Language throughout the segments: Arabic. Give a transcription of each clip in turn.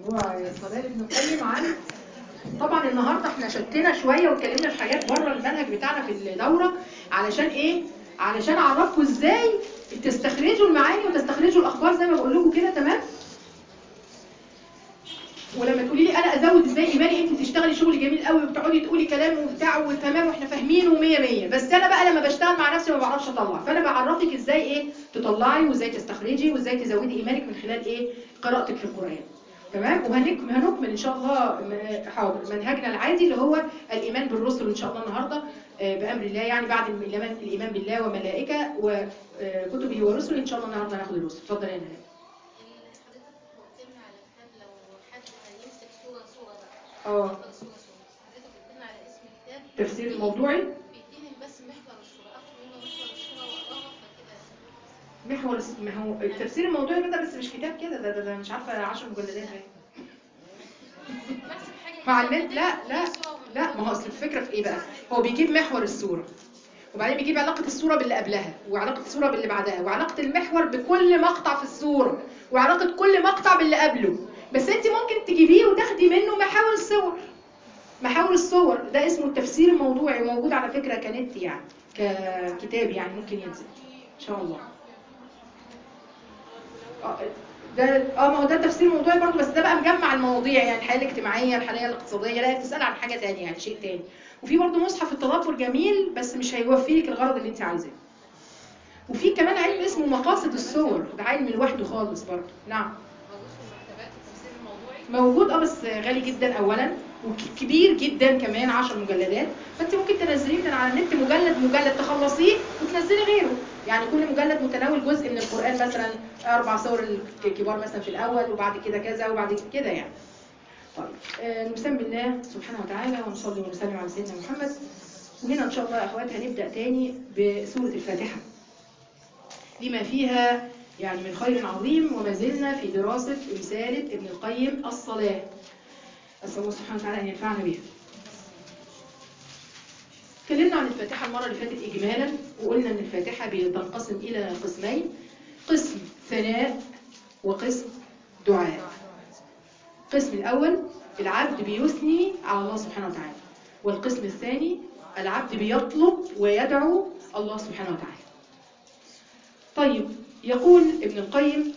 موضوع صلاه ابن القيم عن طبعا النهارده احنا شتنا شويه واتكلمنا في حاجات بره المنهج بتاعنا في الدوره. علشان ايه؟ علشان اعرفكم ازاي تستخرجوا المعاني وتستخرجوا الاخبار زي ما بقول لكم كده. تمام؟ ولما تقولي لي انا ازود ازاي ايماني، انت بتشتغلي شغل جميل قوي وبتقعدي تقولي كلام وبتاع وتمام واحنا فاهمينه 100 بس انا بقى لما بشتغل مع نفسي ما بعرفش اطلع، فانا بعرفك ازاي ايه تطلعي وازاي تستخرجي وازاي تزودي ايمانك من خلال ايه قراءتك في القران. تمام؟ وهنكمل ان شاء الله حاضر منهجنا العادي اللي هو الايمان بالرسل ان شاء الله النهارده بامر الله، يعني بعد الايمان بالله وملائكه وكتبه ورسله ان شاء الله النهارده هناخد الرسل. اتفضل يا نهى. تفسير الموضوعي بيديني بس محور الصورة، اخد منه محور الصورة واقراها فكده. محور ما هو التفسير الموضوعي ده بس مش كتاب كده، ده مش عارفه 10 مجلدات مع النت. لا ما هو اصل الفكره في ايه بقى؟ هو بيجيب محور الصوره وبعدين بيجيب علاقه الصوره باللي قبلها وعلاقه الصوره باللي بعدها وعلاقه المحور بكل مقطع في الصوره وعلاقه كل مقطع باللي قبله. بس انت ممكن تجيبيه وتاخدي منه محاور الصور. محاور الصور ده اسمه التفسير الموضوعي وموجود على فكرة كنت يعني ككتاب يعني ممكن ينزل ان شاء الله. ده ما هو ده التفسير الموضوعي برضه، بس ده بقى مجمع المواضيع يعني الحياة الاجتماعية الحياة الاقتصادية. لا بتسأل عن حاجة تانية يعني شيء تاني. وفي برضه مصحف التدبر جميل بس مش هيوفي لك الغرض اللي انت عايزاه. وفي كمان علم اسمه مقاصد الصور، ده علم لوحده خالص برضه. نعم موجود بس غالي جدا اولا وكبير جدا كمان 10 مجلدات. فانت ممكن تنزليه من على النت مجلد تخلصيه وتنزلي غيره. يعني كل مجلد متناول جزء من القرآن، مثلا 4 سور الكبار مثلا في الاول وبعد كده كذا وبعد كده يعني. طيب نسمي بالله سبحانه وتعالى ونصلي ونسلم على سيدنا محمد. وهنا ان شاء الله يا اخوات هنبدا تاني بسوره الفاتحه لما فيها يعني من خير عظيم، وما زلنا في دراسة رسالة ابن القيم الصلاة. أسأل الله سبحانه وتعالى أن ينفعنا بها. اتكلمنا عن الفاتحة المرة اللي فاتت إجمالا وقلنا أن الفاتحة بتنقسم إلى قسمين: قسم ثناء وقسم دعاء. القسم الأول العبد بيثني على الله سبحانه وتعالى، والقسم الثاني العبد بيطلب ويدعو الله سبحانه وتعالى. طيب يقول ابن القيم: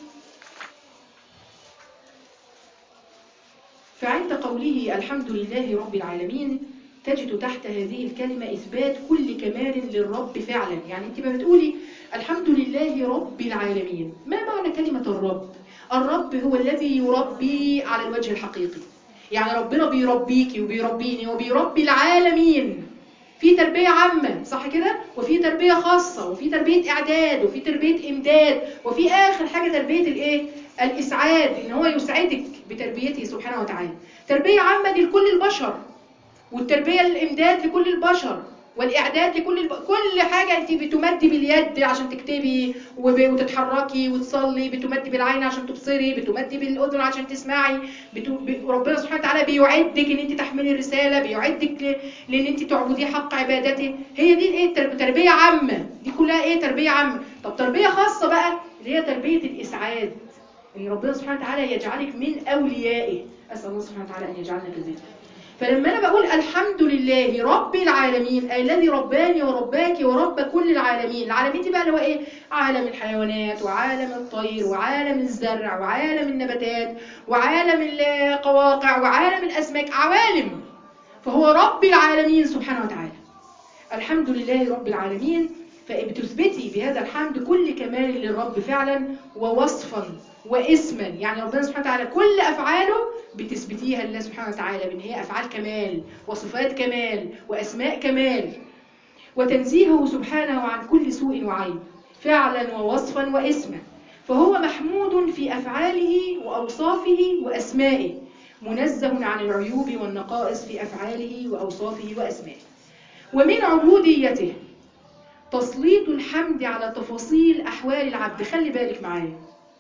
فعند قوله الحمد لله رب العالمين تجد تحت هذه الكلمة إثبات كل كمال للرب فعلا. يعني انت ما بتقولي الحمد لله رب العالمين، ما معنى كلمة الرب؟ الرب هو الذي يربي على الوجه الحقيقي. يعني ربنا بيربيكي وبيربيني وبيربي العالمين. في تربية عامة صح كده، وفي تربية خاصة، وفي تربية إعداد، وفي تربية إمداد، وفي آخر حاجة تربية الإيه؟ الإسعاد، إن هو يسعدك بتربيته سبحانه وتعالى. تربية عامة دي لكل البشر، والتربية الإمداد لكل البشر، والإعداد لكل كل حاجة. أنت بتمدي باليد عشان تكتبي وتتحركي وتصلي، بتمدي بالعين عشان تبصري، بتمدي بالأذن عشان تسمعي. ربنا سبحانه وتعالى بيعدك إن أنت تحملي الرسالة، بيعدك لأن أنت تعبديه حق عبادته. هي دي الإيه؟ تربية عامة، دي كلها إيه؟ تربية عامة. طب تربية خاصة بقى اللي هي تربية الإسعاد، إن ربنا سبحانه وتعالى يجعلك من أوليائه. أسأل الله سبحانه وتعالى أن يجعلنا كذلك. فلما أنا بقول الحمد لله رب العالمين، أي الذي رباني ورباك ورب كل العالمين. العالمين دي بقى اللي هو إيه؟ عالم الحيوانات وعالم الطير وعالم الزرع وعالم النباتات وعالم القواقع وعالم الأسماك، عوالم. فهو رب العالمين سبحانه وتعالى. الحمد لله رب العالمين، فبتثبتي بهذا الحمد كل كمال للرب فعلا ووصفا واسما. يعني ربنا سبحانه وتعالى كل أفعاله بتثبتيها لله سبحانه وتعالى بأن هي أفعال كمال وصفات كمال وأسماء كمال، وتنزيهه سبحانه عن كل سوء وعيب فعلا ووصفا واسما. فهو محمود في أفعاله وأوصافه وأسمائه، منزه عن العيوب والنقائص في أفعاله وأوصافه وأسمائه. ومن عبوديته تسليط الحمد على تفاصيل أحوال العبد. خلي بالك معايا،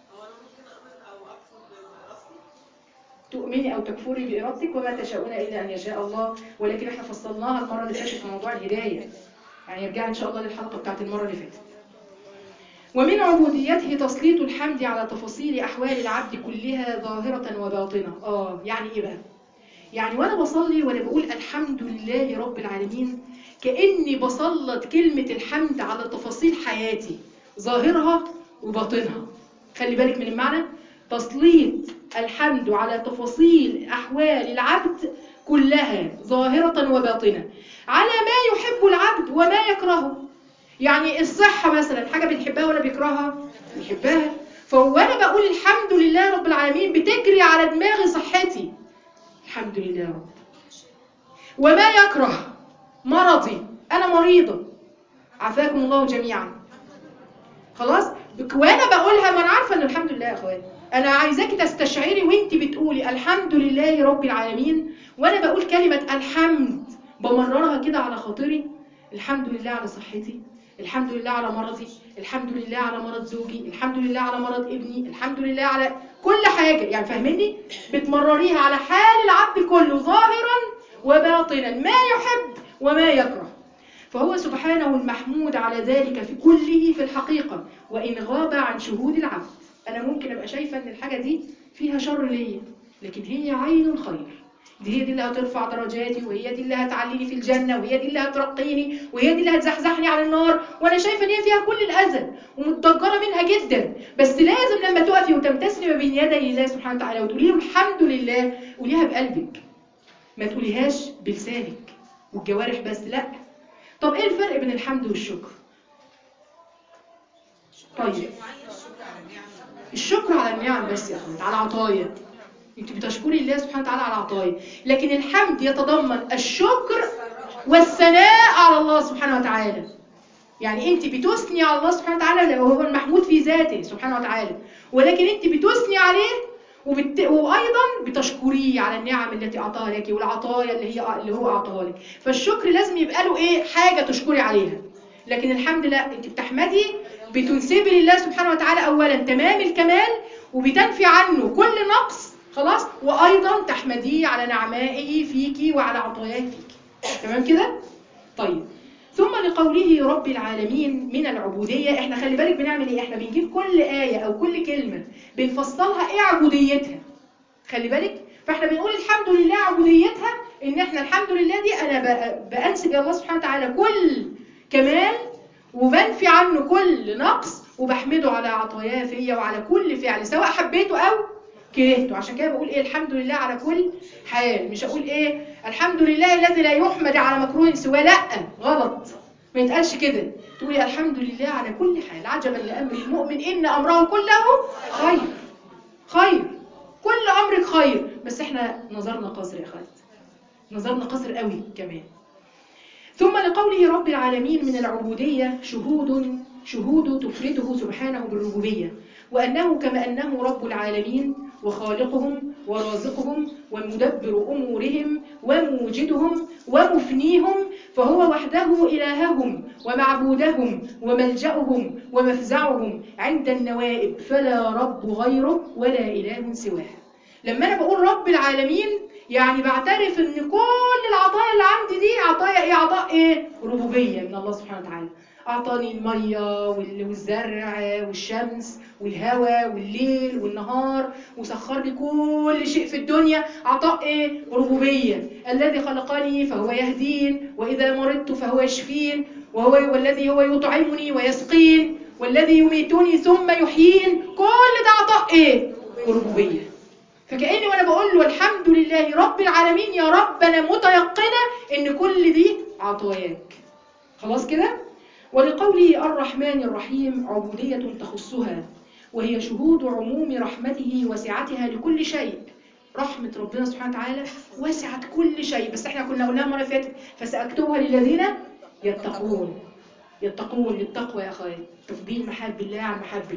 تؤمني أو تكفري بإرادتك وما تشاءون إلا أن يشاء الله. ولكن احنا فصلناها المرة اللي فاتت في موضوع الهداية، يعني ارجعي إن شاء الله للحلقة بتاعت المرة اللي فاتت. ومن عبوديته تسليط الحمد على تفاصيل أحوال العبد كلها ظاهرة وباطنة. يعني إيه بقى؟ يعني وأنا بصلي وأنا بقول الحمد لله رب العالمين، كأني بسلط كلمة الحمد على تفاصيل حياتي ظاهرها وباطنها. خلي بالك من المعنى، تسليط الحمد على تفاصيل أحوال العبد كلها ظاهرة وباطنة، على ما يحب العبد وما يكرهه. يعني الصحة مثلا حاجة بتحبها ولا بيكرهها؟ بيحبها. فوانا بقول الحمد لله رب العالمين بتجري على دماغي صحتي، الحمد لله يا رب. وما يكره مرضي، انا مريضة، عافاكم الله جميعا. خلاص، وانا بقولها ما انا عارفه ان الحمد لله يا اخواتي. انا عايزاكي تستشعري وانت بتقولي الحمد لله رب العالمين، وانا بقول كلمه الحمد بمررها كده على خاطري. الحمد لله على صحتي، الحمد لله على مرضي، الحمد لله على مرض زوجي، الحمد لله على مرض ابني، الحمد لله على كل حاجه. يعني فاهميني؟ بتمرريها على حال العبد كله ظاهرا وباطنا، ما يحب وما يكره. فهو سبحانه المحمود على ذلك في كله في الحقيقة، وإن غاب عن شهود العبد. أنا ممكن أبقى شايفة أن الحاجة دي فيها شر ليا، لكن هي عين الخير. هي دي اللي هترفع درجاتي، وهي دي اللي هتعليني في الجنة، وهي دي اللي هترقيني، وهي دي اللي هتزحزحني عن النار. وأنا شايفة أن هي فيها كل الأذى ومتضجرة منها جدا. بس لازم لما تقفي وتمتثلي ما بين يدي الله سبحانه وتعالى وتقولي له الحمد لله، قوليها بقلبك، ما تقوليهاش بلسانك والجوارح بس، لا. طب ايه الفرق بين الحمد والشكر؟ طيب، الشكر على النعم بس يا اخوات، على عطايا. انت بتشكري الله سبحانه وتعالى على عطايا، لكن الحمد يتضمن الشكر والثناء على الله سبحانه وتعالى. يعني انت بتثني على الله سبحانه وتعالى، وهو المحمود في ذاته سبحانه وتعالى، ولكن انت بتثني عليه وايضا بتشكريه على النعم التي اعطاها لك والعطايا اللي هو اعطاها لك. فالشكر لازم يبقى له ايه؟ حاجه تشكري عليها. لكن الحمد لا، انت بتحمدي، بتنسبي لله سبحانه وتعالى اولا تمام الكمال، وبتنفي عنه كل نقص، خلاص، وايضا تحمديه على نعمائه فيكي وعلى عطاياه فيكي. تمام كده؟ طيب، ثم لقوله رب العالمين من العبودية. احنا خلي بالك بنعمل ايه؟ احنا بنجيب كل آية او كل كلمة بنفصلها ايه عبوديتها. خلي بالك، فاحنا بنقول الحمد لله عبوديتها ان احنا الحمد لله دي انا بأنسب الى الله سبحانه وتعالى كل كمال، وبنفي عنه كل نقص، وبحمده على عطاياه فيا وعلى كل فعل سواء حبيته او كرهته. عشان كده بقول ايه؟ الحمد لله على كل حال. مش اقول ايه الحمد لله الذي لا يحمد على مكروه سواه، لا، غلط، ما يتقالش كده. تقولي الحمد لله على كل حال. عجبا لامر المؤمن ان امره كله خير. خير، كل امرك خير. بس احنا نظرنا قصر يا اخوات، نظرنا قصر قوي كمان. ثم لقوله رب العالمين من العبودية شهود تفرده سبحانه بالربوبية، وأنه كما أنه رب العالمين وخالقهم ورازقهم ومدبر أمورهم وموجدهم ومفنيهم، فهو وحده إلههم ومعبودهم وملجأهم ومفزعهم عند النوائب، فلا رب غيره ولا إله سواه. لما أنا بقول رب العالمين يعني بعترف ان كل العطايا اللي عندي دي عطايا ايه؟ عطاء ايه؟ ربوبيه من الله سبحانه وتعالى. اعطاني الميه والزرع والشمس والهواء والليل والنهار، وسخر لي كل شيء في الدنيا، عطاء ايه؟ ربوبيه. الذي خلقني فهو يهدين، واذا مرضت فهو يشفين، والذي هو يطعمني ويسقين، والذي يميتني ثم يحيين. كل ده عطاء ايه؟ ربوبيه. فكأني وانا بقول له الحمد لله رب العالمين، يا رب انا متيقنه ان كل دي عطاياك. خلاص كده؟ ولقوله الرحمن الرحيم عبودية تخصها، وهي شهود عموم رحمته وسعتها لكل شيء. رحمة ربنا سبحانه وتعالى وسعت كل شيء، بس احنا كنا قلناها مرة فاتت، فسأكتبها للذين يتقون. يتقون للتقوى يا اخويا، تفضيل محاب الله عن محبك،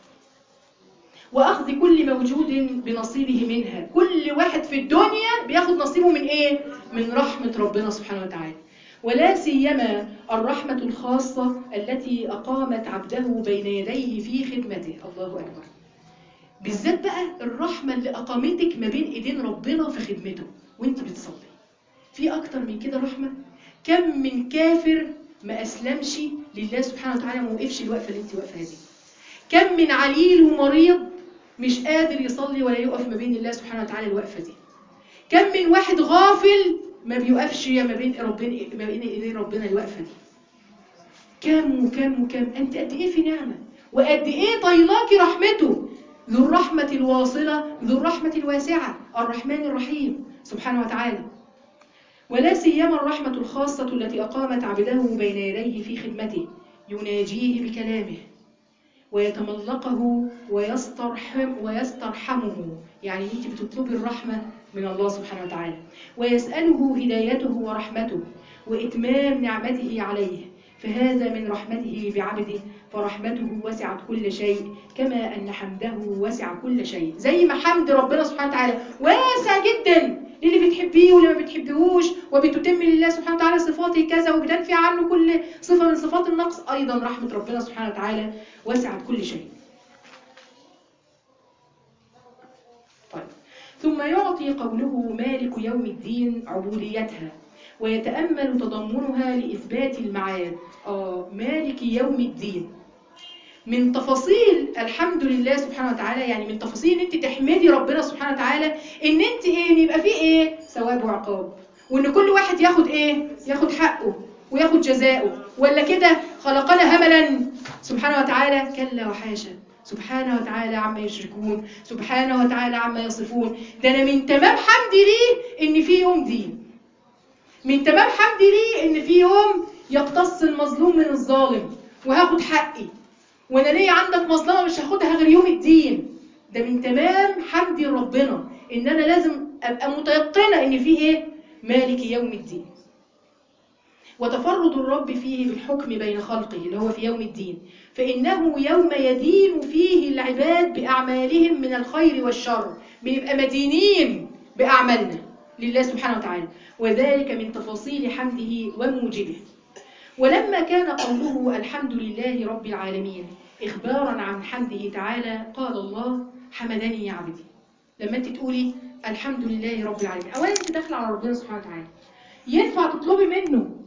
وأخذ كل موجود بنصيبه منها. كل واحد في الدنيا بياخد نصيبه من إيه؟ من رحمة ربنا سبحانه وتعالى. ولا سيما الرحمة الخاصة التي أقامت عبده بين يديه في خدمته. الله أكبر. بالذات بقى الرحمة اللي أقامتك ما بين إيدين ربنا في خدمته وانت بتصلي. في أكتر من كده رحمة؟ كم من كافر ما أسلمش لله سبحانه وتعالى، ما وقفش الوقفة اللي انت واقفها دي. كم من عليل ومريض مش قادر يصلي ولا يقف ما بين الله سبحانه وتعالى الوقفة دي. كم من واحد غافل ما بيوقفش ما بين ايدين ربنا الوقفة دي. كم وكم وكم. انت قد ايه في نعمة، وقد ايه طيلاكي رحمته، ذو الرحمة الواصلة ذو الرحمة الواسعة الرحمن الرحيم سبحانه وتعالى. ولا سيما الرحمة الخاصة التي أقامت عبده بين يديه في خدمته، يناجيه بكلامه ويتملقه ويسترحمه، يعني انت بتطلبي الرحمة من الله سبحانه وتعالى، ويسأله هدايته ورحمته وإتمام نعمته عليه، فهذا من رحمته بعبده، فرحمته وسعت كل شيء كما أن حمده وسع كل شيء. زي ما حمد ربنا سبحانه وتعالى واسع جدا للي بتحبيه واللي ما بتحبيهوش، وبتتم لله سبحانه وتعالى صفاته كذا وبتنفي عنه كل صفة من صفات النقص، أيضا رحمة ربنا سبحانه وتعالى وسعت كل شيء. طيب، ثم يعطي قوله مالك يوم الدين عبوديتها، ويتأمل تضمنها لإثبات المعاد. مالك يوم الدين من تفاصيل الحمد لله سبحانه وتعالى، يعني من تفاصيل ان انت تحمدي ربنا سبحانه وتعالى ان انت ان يبقى فيه ثواب وعقاب، وان كل واحد ياخد ياخد حقه وياخد جزاؤه، ولا كده خلقنا هملا سبحانه وتعالى؟ كلا وحاشا، سبحانه وتعالى عما يشركون، سبحانه وتعالى عما يصفون. ده انا من تمام حمدي ليه ان في يوم دين، من تمام حمدي ليه ان في يوم يقتص المظلوم من الظالم وهاخد حقي، وانا ليه عندك مظلمه مش هاخدها غير يوم الدين. ده من تمام حمدي ربنا ان انا لازم ابقى متيقنه ان في مالك يوم الدين. وتفرد الرب فيه بالحكم بين خلقه اللي هو في يوم الدين، فانه يوم يدين فيه العباد باعمالهم من الخير والشر، بنبقى مدينين باعمالنا لله سبحانه وتعالى، وذلك من تفاصيل حمده وموجبه. ولما كان قوله الحمد لله رب العالمين إخبارا عن حمده تعالى، قال الله حمدني يا عبدي. لما انت تقولي الحمد لله رب العالمين، أولا انت داخله على ربنا سبحانه وتعالى، ينفع تطلبي منه